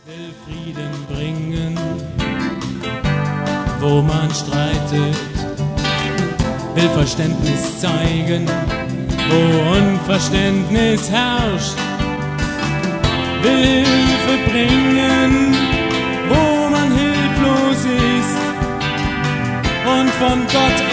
Will Frieden bringen, wo man streitet, will Verständnis zeigen, wo Unverständnis herrscht, will Hilfe bringen, wo man hilflos ist und von Gott